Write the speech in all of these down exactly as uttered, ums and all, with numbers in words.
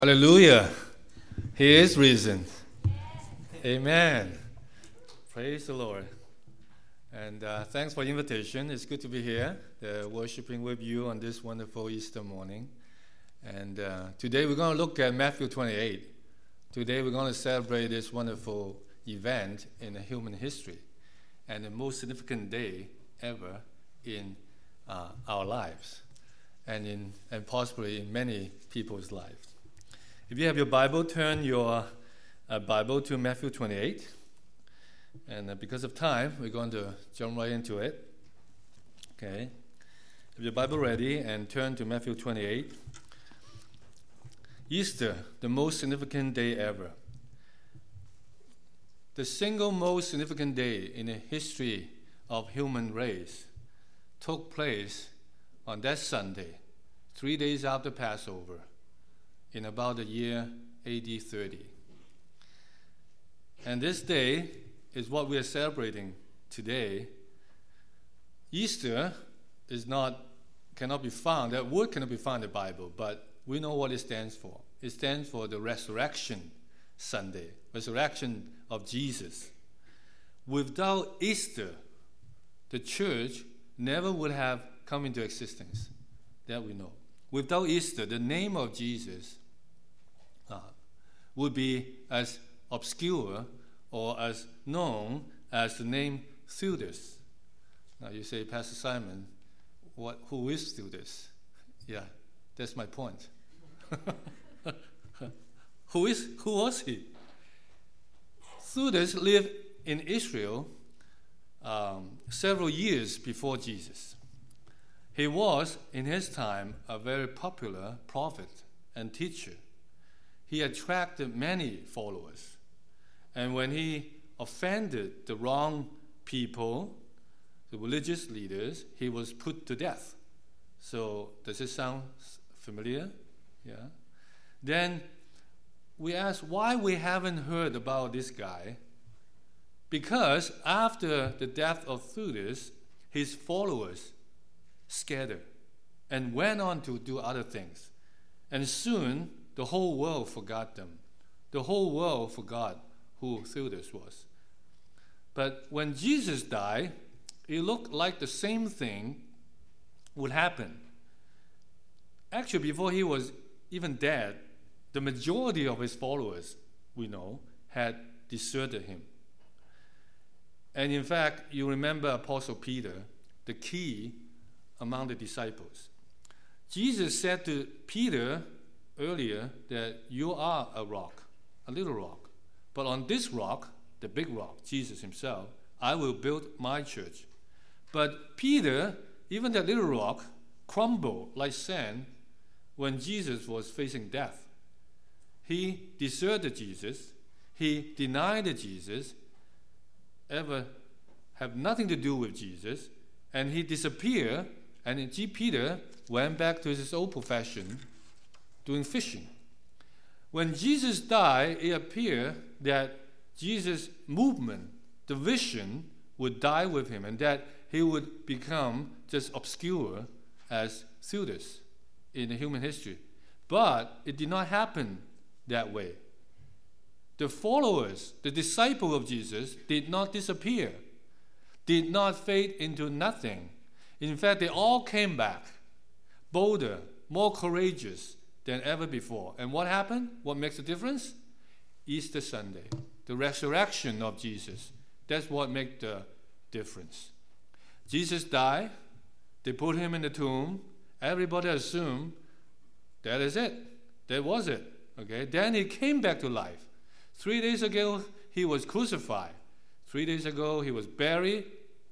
Hallelujah. He is risen. Amen. Praise the Lord. And uh, thanks for the invitation. It's good to be here, uh, worshiping with you on this wonderful Easter morning. And uh, today we're going to look at Matthew twenty-eight. Today we're going to celebrate this wonderful event in human history and the most significant day ever in uh, our lives and in and possibly in many people's lives. If you have your Bible, turn your uh, Bible to Matthew twenty-eight. And uh, because of time, we're going to jump right into it. Okay. Have your Bible ready and turn to Matthew twenty-eight. Easter, the most significant day ever. The single most significant day in the history of human race took place on that Sunday, three days after Passover, in about the year A D thirty. And this day is what we are celebrating today. Easter is not, cannot be found, that word cannot be found in the Bible, but we know what it stands for. It stands for the Resurrection Sunday, resurrection of Jesus. Without Easter, the church never would have come into existence, that we know. Without Easter, the name of Jesus uh, would be as obscure or as known as the name Theudas. Now you say, Pastor Simon, what, who is Theudas? Yeah, that's my point. who is who was he? Theudas lived in Israel um, several years before Jesus. He was, in his time, a very popular prophet and teacher. He attracted many followers. And when he offended the wrong people, the religious leaders, he was put to death. So does it sound familiar? Yeah. Then we ask why we haven't heard about this guy. Because after the death of Theudas, his followers scattered and went on to do other things. And soon the whole world forgot them. The whole world forgot who Theudas was. But when Jesus died, it looked like the same thing would happen. Actually, before he was even dead, the majority of his followers, we know, had deserted him. And in fact, you remember Apostle Peter, the key among the disciples. Jesus said to Peter earlier that you are a rock, a little rock. But on this rock, the big rock, Jesus himself, I will build my church. But Peter, even that little rock, crumbled like sand when Jesus was facing death. He deserted Jesus. He denied Jesus, ever have nothing to do with Jesus, and he disappeared, and Peter went back to his old profession, doing fishing. When Jesus died, it appeared that Jesus' movement, the vision, would die with him, and that he would become just obscure as Theudas in the human history. But it did not happen that way. The followers, the disciples of Jesus, did not disappear, did not fade into nothing. In fact, they all came back, bolder, more courageous than ever before. And what happened? What makes a difference? Easter Sunday, the resurrection of Jesus. That's what makes the difference. Jesus died. They put him in the tomb. Everybody assumed that is it. That was it. Okay. Then he came back to life. Three days ago, he was crucified. Three days ago, he was buried,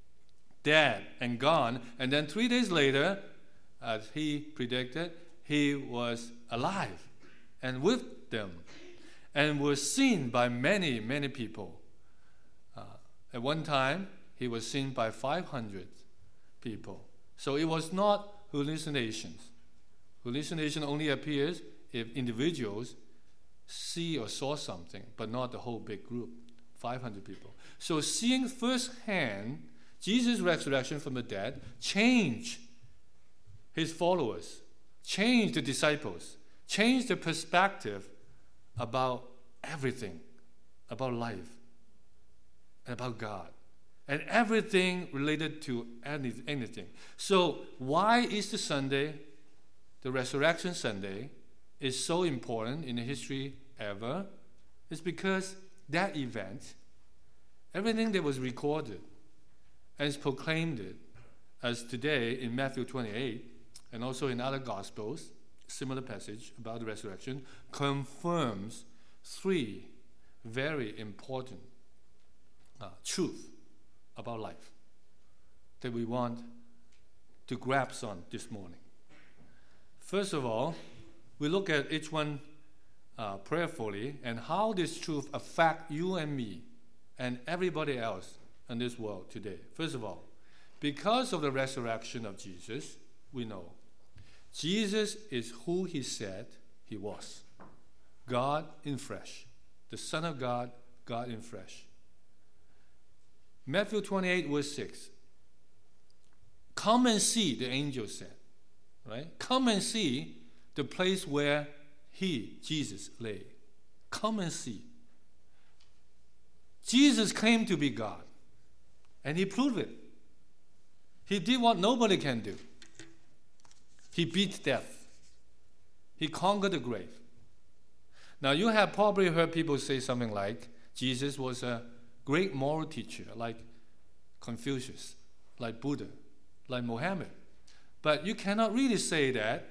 dead, and gone. And then three days later, as he predicted, he was alive and with them and was seen by many, many people. Uh, at one time, he was seen by five hundred people. So it was not hallucinations. Hallucination only appears if individuals see or saw something, but not the whole big group, five hundred people. So seeing firsthand Jesus' resurrection from the dead changed his followers, changed the disciples, changed the perspective about everything, about life, and about God, and everything related to any, anything. So why Easter Sunday, the Resurrection Sunday, is so important in the history ever? It's because that event, everything that was recorded and is proclaimed it, as today in Matthew twenty-eight, and also in other Gospels, similar passage about the resurrection, confirms three very important uh, truths about life that we want to grasp on this morning. First of all, we look at each one uh, prayerfully and how this truth affect you and me and everybody else in this world today. First of all, because of the resurrection of Jesus, we know Jesus is who he said he was. God in flesh. The Son of God, God in flesh. Matthew twenty-eight, verse six. Come and see, the angel said. Right? Come and see the place where he, Jesus, lay. Come and see. Jesus claimed to be God, and he proved it. He did what nobody can do. He beat death. He conquered the grave. Now, you have probably heard people say something like, Jesus was a great moral teacher, like Confucius, like Buddha, like Muhammad. But you cannot really say that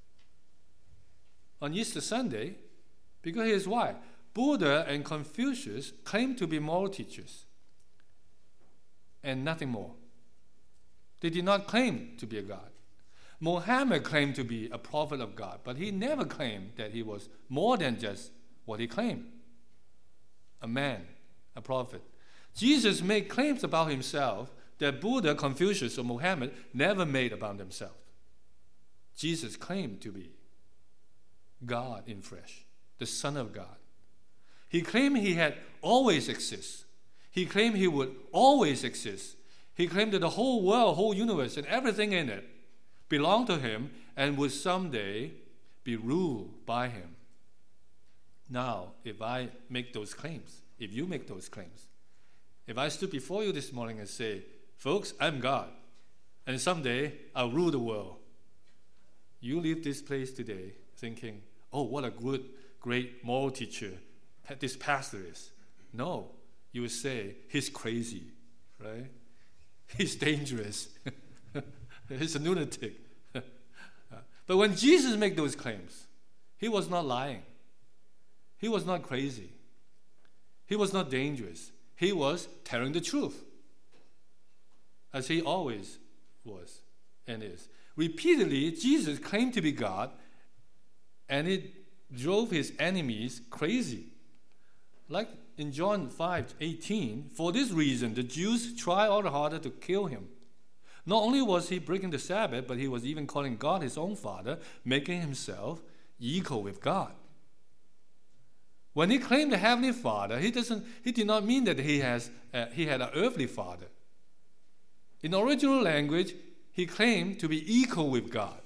on Easter Sunday, because here's why. Buddha and Confucius claimed to be moral teachers, and nothing more. They did not claim to be a God. Muhammad claimed to be a prophet of God, but he never claimed that he was more than just what he claimed. A man, a prophet. Jesus made claims about himself that Buddha, Confucius, or Muhammad never made about themselves. Jesus claimed to be God in flesh, the Son of God. He claimed he had always existed. He claimed he would always exist. He claimed that the whole world, whole universe, and everything in it belonged to him and would someday be ruled by him. Now, if I make those claims, if you make those claims, if I stood before you this morning and say, folks, I'm God, and someday I'll rule the world, you leave this place today thinking, oh, what a good, great moral teacher this pastor is. No, you would say, he's crazy, right? He's dangerous. He's a lunatic. But when Jesus made those claims, he was not lying. He was not crazy. He was not dangerous. He was telling the truth, as he always was and is. Repeatedly, Jesus claimed to be God, and it drove his enemies crazy. Like in John five eighteen, for this reason, the Jews tried all the harder to kill him. Not only was he breaking the Sabbath, but he was even calling God his own Father, making himself equal with God. When he claimed the Heavenly Father, he doesn't. He did not mean that he has uh, he had an earthly father. In the original language, he claimed to be equal with God.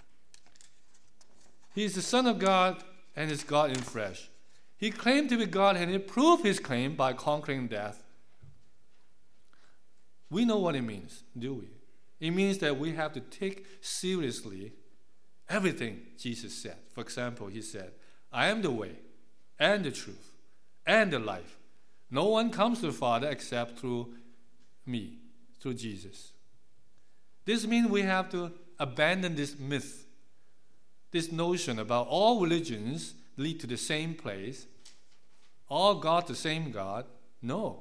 He is the Son of God and is God in flesh. He claimed to be God, and he proved his claim by conquering death. We know what it means, do we? It means that we have to take seriously everything Jesus said. For example, he said, I am the way and the truth and the life. No one comes to the Father except through me, through Jesus. This means we have to abandon this myth, this notion about all religions lead to the same place, all God the same God. No.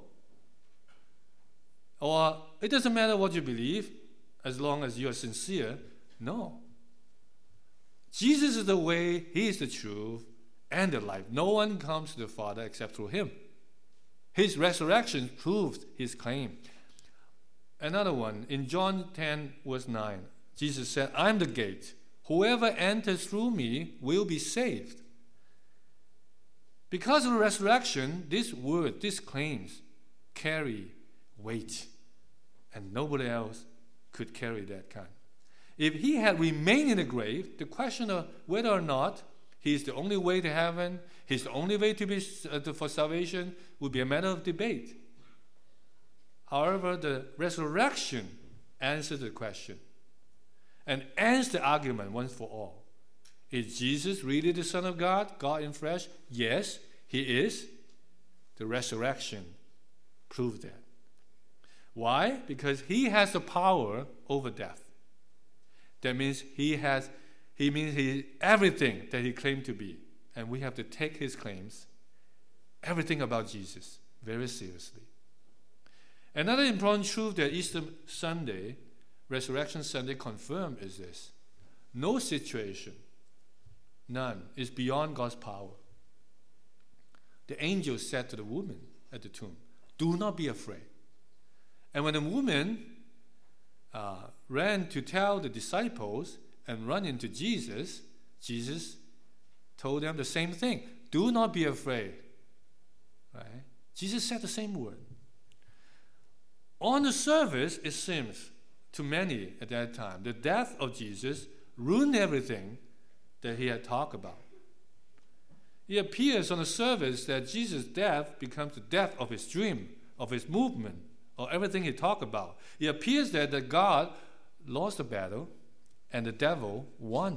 Or it doesn't matter what you believe as long as you are sincere. No. Jesus is the way, he is the truth, and the life. No one comes to the Father except through him. His resurrection proved his claim. Another one, in John ten, verse nine, Jesus said, I'm the gate. Whoever enters through me will be saved. Because of the resurrection, this word, these claims carry weight, and nobody else could carry that kind. If he had remained in the grave, the question of whether or not He's the only way to heaven, He's the only way to be uh, to, for salvation, would be a matter of debate. However, the resurrection answers the question and ends the argument once for all. Is Jesus really the Son of God, God in flesh? Yes, He is. The resurrection proves that. Why? Because He has the power over death. That means He has, He means He everything that He claimed to be. And we have to take His claims, everything about Jesus, very seriously. Another important truth that Easter Sunday, Resurrection Sunday, confirmed is this: no situation, none, is beyond God's power. The angel said to the woman at the tomb, "Do not be afraid." And when the woman uh, ran to tell the disciples and run into Jesus, Jesus told them the same thing. Do not be afraid. Right? Jesus said the same word. On the surface, it seems to many at that time, the death of Jesus ruined everything that He had talked about. It appears on the surface that Jesus' death becomes the death of His dream, of His movement, or everything He talked about. It appears that, that God lost the battle and the devil won.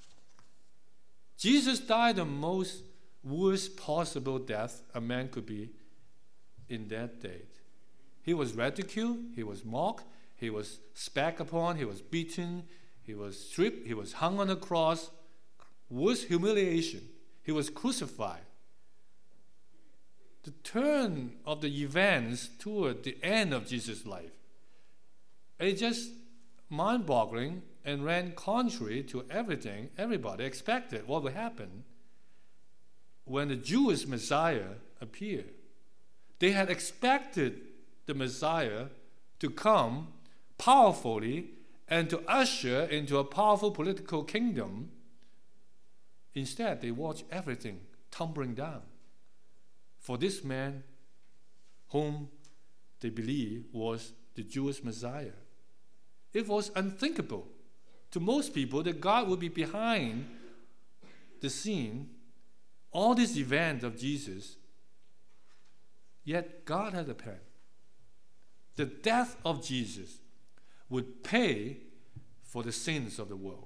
Jesus died the most worst possible death a man could be in that day. He was ridiculed, He was mocked, He was spat upon, He was beaten, He was stripped, He was hung on the cross. Worst humiliation. He was crucified. The turn of the events toward the end of Jesus' life, it's just mind-boggling and ran contrary to everything everybody expected what would happen when the Jewish Messiah appeared. They had expected the Messiah to come powerfully and to usher into a powerful political kingdom. Instead, they watched everything tumbling down for this man whom they believe was the Jewish Messiah. It was unthinkable to most people that God would be behind the scene, all these events of Jesus. Yet God had a plan. The death of Jesus would pay for the sins of the world.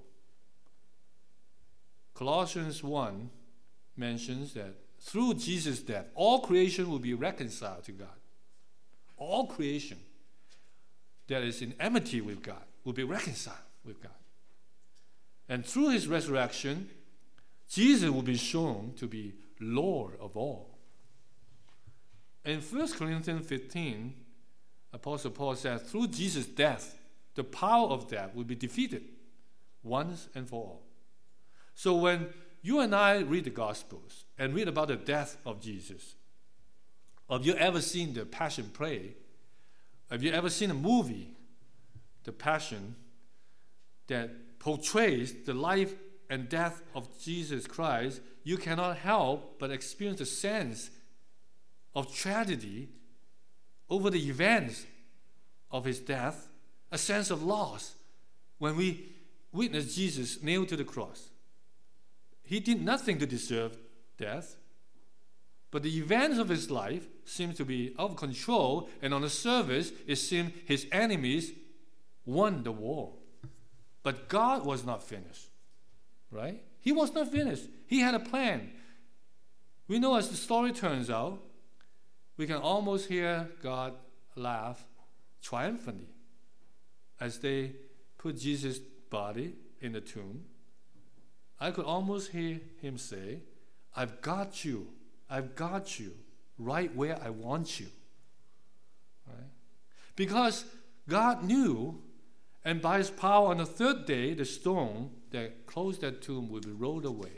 Colossians one mentions that through Jesus' death, all creation will be reconciled to God. All creation that is in enmity with God will be reconciled with God. And through His resurrection, Jesus will be shown to be Lord of all. In First Corinthians fifteen, Apostle Paul says, through Jesus' death, the power of death will be defeated once and for all. So when you and I read the Gospels and read about the death of Jesus, have you ever seen the Passion play? Have you ever seen a movie, The Passion, that portrays the life and death of Jesus Christ? You cannot help but experience a sense of tragedy over the events of His death, a sense of loss when we witness Jesus nailed to the cross. He did nothing to deserve death, but the events of His life seem to be out of control, and on the surface, it seemed His enemies won the war. But God was not finished, right? He was not finished. He had a plan. We know as the story turns out, we can almost hear God laugh triumphantly as they put Jesus' body in the tomb. I could almost hear Him say, I've got you, I've got you right where I want you. Right? Because God knew, and by His power on the third day, the stone that closed that tomb would be rolled away.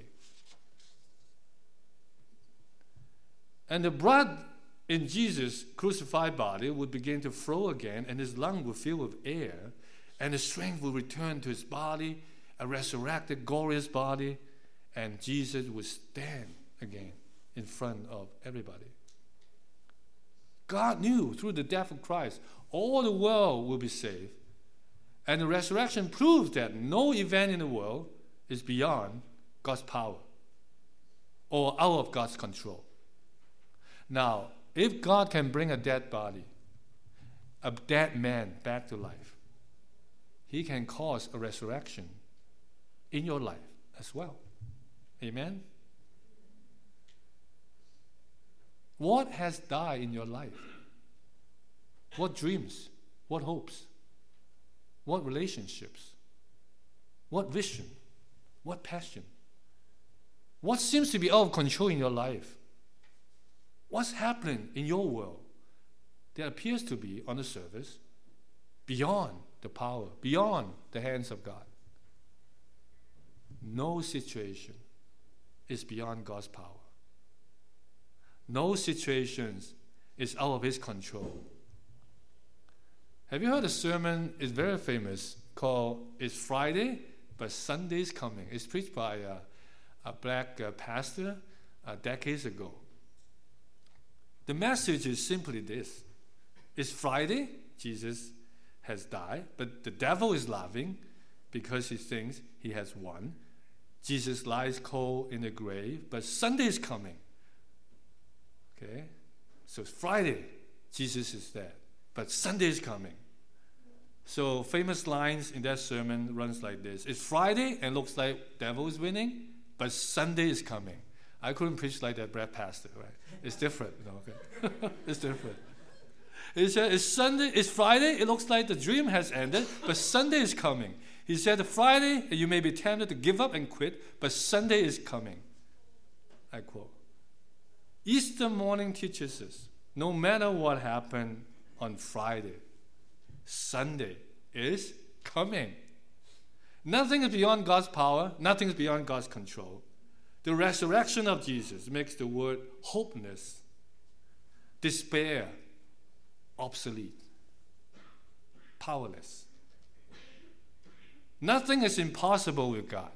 And the blood in Jesus' crucified body would begin to flow again, and His lungs would fill with air, and the strength would return to His body, a resurrected, glorious body, and Jesus would stand again in front of everybody. God knew through the death of Christ, all the world will be saved. And the resurrection proves that no event in the world is beyond God's power. or out of God's control. Now, if God can bring a dead body, a dead man back to life, he can cause a resurrection in your life as well. Amen? What has died in your life? What dreams? What hopes? What relationships? What vision? What passion? What seems to be out of control in your life? What's happening in your world that appears to be, on the surface, beyond the power, beyond the hands of God? No situation is beyond God's power. No situation is out of His control. Have you heard a sermon? It's very famous, called "It's Friday, but Sunday's Coming." It's preached by a, a black uh, pastor uh, decades ago. The message is simply this: it's Friday, Jesus has died, but the devil is laughing because he thinks he has won. Jesus lies cold in the grave, but Sunday is coming. Okay? So it's Friday, Jesus is dead, but Sunday is coming. So famous lines in that sermon runs like this: it's Friday and looks like devil is winning, but Sunday is coming. I couldn't preach like that, Brad Pastor, right? It's different, you know, okay? It's different. He said, it's Sunday, it's Friday, it looks like the dream has ended, but Sunday is coming. He said, Friday, you may be tempted to give up and quit, but Sunday is coming. I quote. Easter morning teaches us, no matter what happened on Friday, Sunday is coming. Nothing is beyond God's power. Nothing is beyond God's control. The resurrection of Jesus makes the word hopeless, despair, obsolete, powerless. Nothing is impossible with God.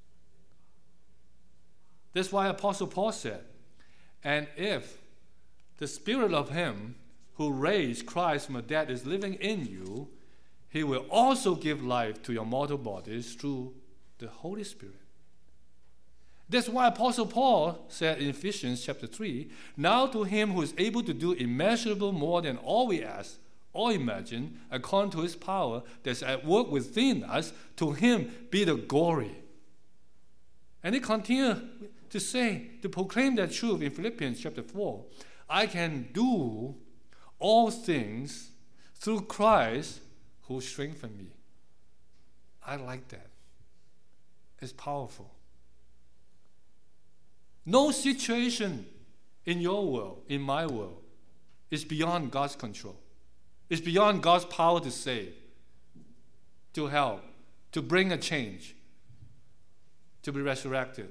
That's why Apostle Paul said, and if the Spirit of Him who raised Christ from the dead is living in you, He will also give life to your mortal bodies through the Holy Spirit. That's why Apostle Paul said in Ephesians chapter three, now to Him who is able to do immeasurable more than all we ask or imagine, according to His power that's at work within us, to Him be the glory. And he continued to say, to proclaim that truth in Philippians chapter four, I can do all things through Christ who strengthened me. I like that. It's powerful. No situation in your world, in my world, is beyond God's control. It's beyond God's power to save, to help, to bring a change, to be resurrected.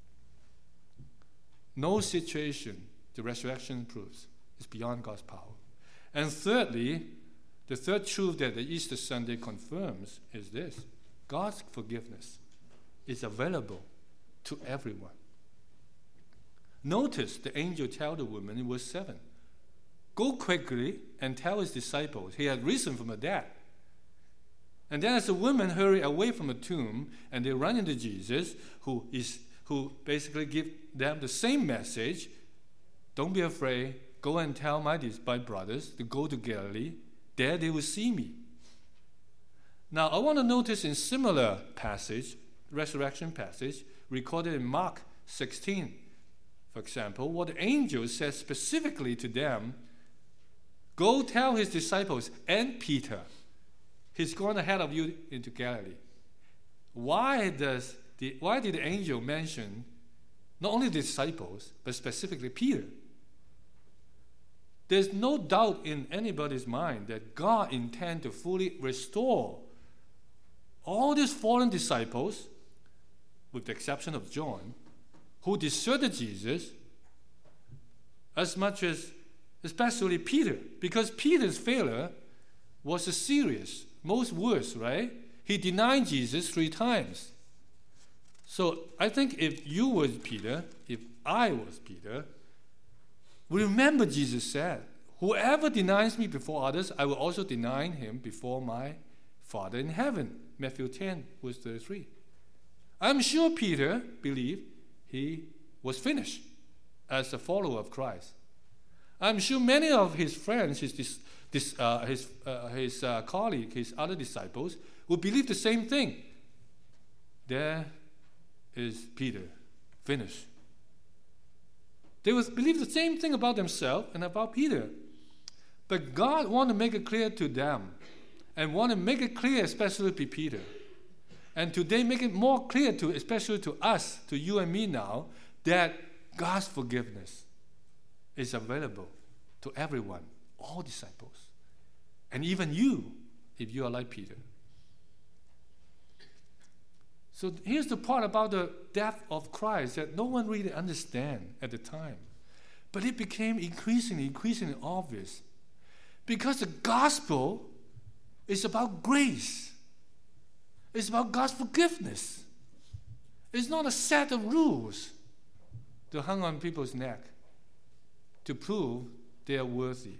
No situation, the resurrection proves, is beyond God's power. And thirdly, the third truth that the Easter Sunday confirms is this: God's forgiveness is available to everyone. Notice the angel tell the woman in verse seven, go quickly and tell his disciples he had risen from the dead. And then as the women hurry away from the tomb and they run into Jesus, who is who basically give them the same message, don't be afraid, go and tell my, my brothers to go to Galilee, there they will see me. Now I want to notice in similar passage, resurrection passage, recorded in Mark sixteen, for example, what the angel says specifically to them, go tell his disciples and Peter, he's going ahead of you into Galilee. Why does the why did the angel mention not only the disciples, but specifically Peter? There's no doubt in anybody's mind that God intends to fully restore all these fallen disciples, with the exception of John, who deserted Jesus, as much as especially Peter, because Peter's failure was a serious, most worst, right? He denied Jesus three times. So I think if you were Peter, if I was Peter, remember Jesus said, whoever denies me before others, I will also deny him before my Father in heaven. Matthew ten, verse thirty-three. I'm sure Peter believed he was finished as a follower of Christ. I'm sure many of his friends, his, dis, dis, uh, his, uh, his uh, colleagues, his other disciples, would believe the same thing. There is Peter, finished. They would believe the same thing about themselves and about Peter. But God wanted to make it clear to them, and want to make it clear especially to Peter. And today make it more clear to, especially to us, to you and me now, that God's forgiveness is available to everyone, all disciples, and even you, if you are like Peter. So here's the part about the death of Christ that no one really understands at the time. But it became increasingly, increasingly obvious. Because the gospel is about grace. It's about God's forgiveness. It's not a set of rules to hang on people's neck to prove they are worthy.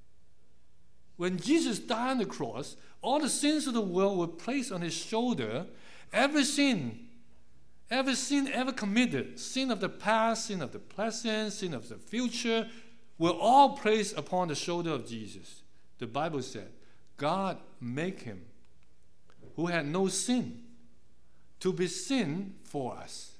When Jesus died on the cross, all the sins of the world were placed on his shoulder. Every sin, every sin ever committed, sin of the past, sin of the present, sin of the future, were all placed upon the shoulder of Jesus. The Bible said, God made him who had no sin to be sin for us,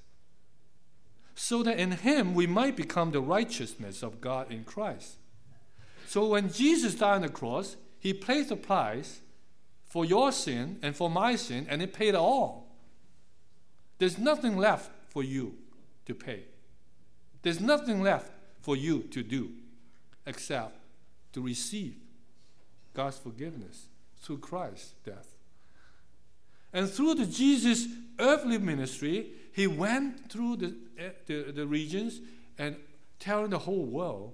so that in him we might become the righteousness of God in Christ. So when Jesus died on the cross, he paid the price for your sin and for my sin, and he paid it all. There's nothing left for you to pay. There's nothing left for you to do except to receive God's forgiveness through Christ's death. And through the Jesus' earthly ministry, he went through the, the, the regions and telling the whole world,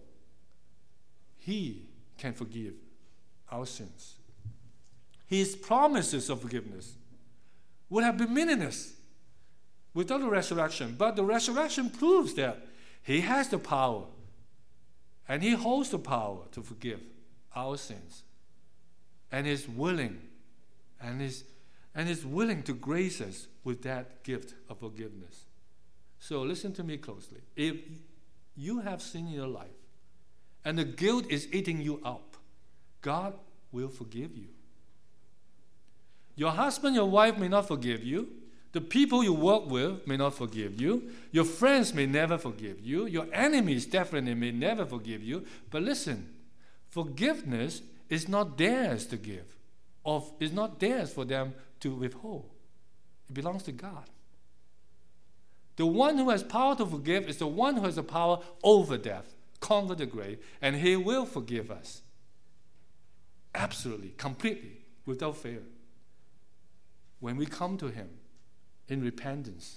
he can forgive our sins. His promises of forgiveness would have been meaningless without the resurrection. But the resurrection proves that he has the power, and he holds the power to forgive our sins, and is willing, and is and is willing to grace us with that gift of forgiveness. So listen to me closely. If you have sin in your life, and the guilt is eating you up, God will forgive you. Your husband, your wife may not forgive you. The people you work with may not forgive you. Your friends may never forgive you. Your enemies definitely may never forgive you. But listen, forgiveness is not theirs to give, or is not theirs for them to withhold. It belongs to God. The one who has power to forgive is the one who has the power over death, conquer the grave, and he will forgive us. Absolutely, completely, without fail. When we come to him in repentance.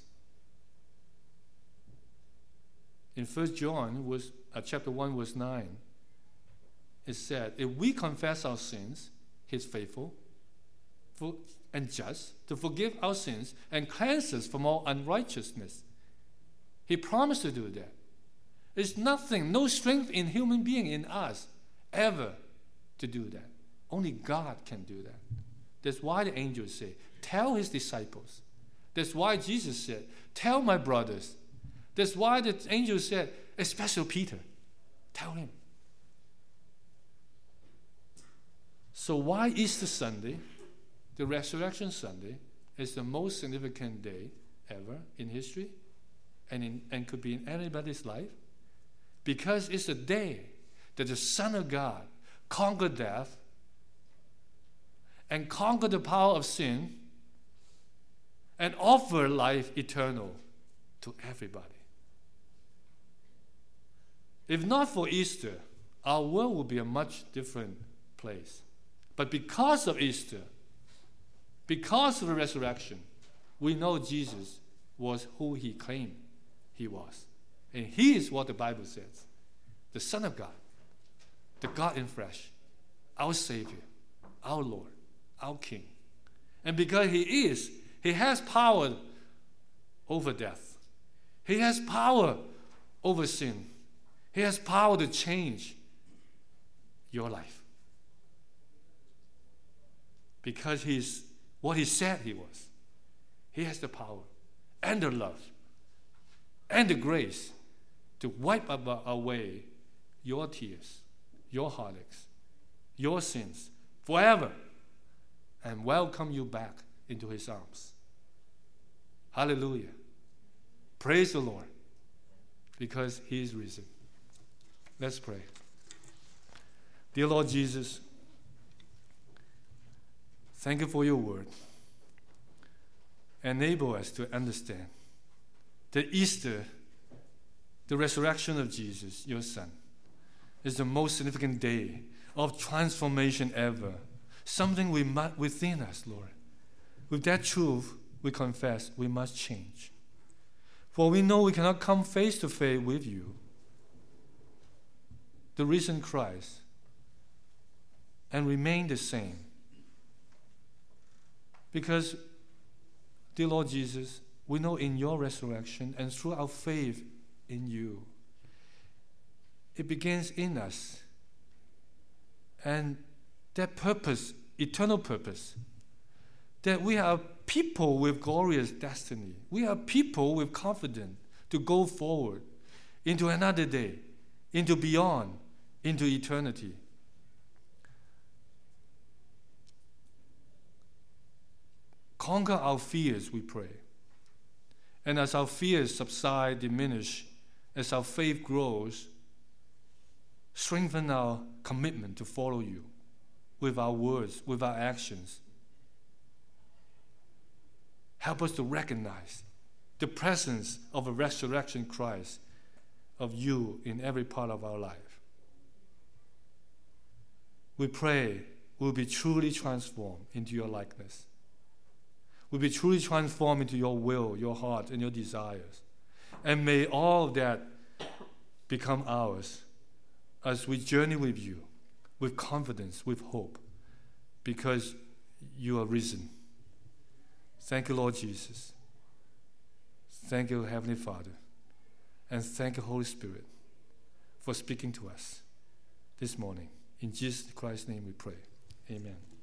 In First John was, uh, chapter one, verse nine, it said, if we confess our sins, he's faithful for, and just to forgive our sins and cleanse us from all unrighteousness. He promised to do that. There's nothing, no strength in human being in us ever to do that. Only God can do that. That's why the angels say, tell his disciples. That's why Jesus said, tell my brothers. That's why the angel said, especially Peter, tell him. So why Easter Sunday, the Resurrection Sunday, is the most significant day ever in history and, in, and could be in anybody's life? Because it's the day that the Son of God conquered death and conquered the power of sin and offered life eternal to everybody. If not for Easter, our world would be a much different place. But because of Easter, because of the resurrection, we know Jesus was who he claimed he was. And he is what the Bible says, the Son of God, the God in flesh, our Savior, our Lord, our King. And because he is, he has power over death. He has power over sin. He has power to change your life. Because he's what he said he was. He has the power and the love and the grace to wipe away your tears, your heartaches, your sins forever, and welcome you back into his arms. Hallelujah. Praise the Lord, because he is risen. Let's pray. Dear Lord Jesus, thank you for your word. Enable us to understand that Easter, the resurrection of Jesus, your Son, is the most significant day of transformation ever. Something we must within us, Lord. With that truth, we confess we must change. For we know we cannot come face to face with you, the risen Christ, and remain the same. Because, dear Lord Jesus, we know in your resurrection and through our faith in you, it begins in us. And that purpose, eternal purpose, that we are people with glorious destiny. We are people with confidence to go forward into another day, into beyond, into eternity. Conquer our fears, we pray. And as our fears subside, diminish, as our faith grows, strengthen our commitment to follow you with our words, with our actions. Help us to recognize the presence of a resurrection Christ, of you in every part of our life. We pray we'll be truly transformed into your likeness. We'll be truly transformed into your will, your heart, and your desires. And may all of that become ours as we journey with you, with confidence, with hope, because you are risen. Thank you, Lord Jesus. Thank you, Heavenly Father. And thank you, Holy Spirit, for speaking to us this morning. In Jesus Christ's name we pray. Amen.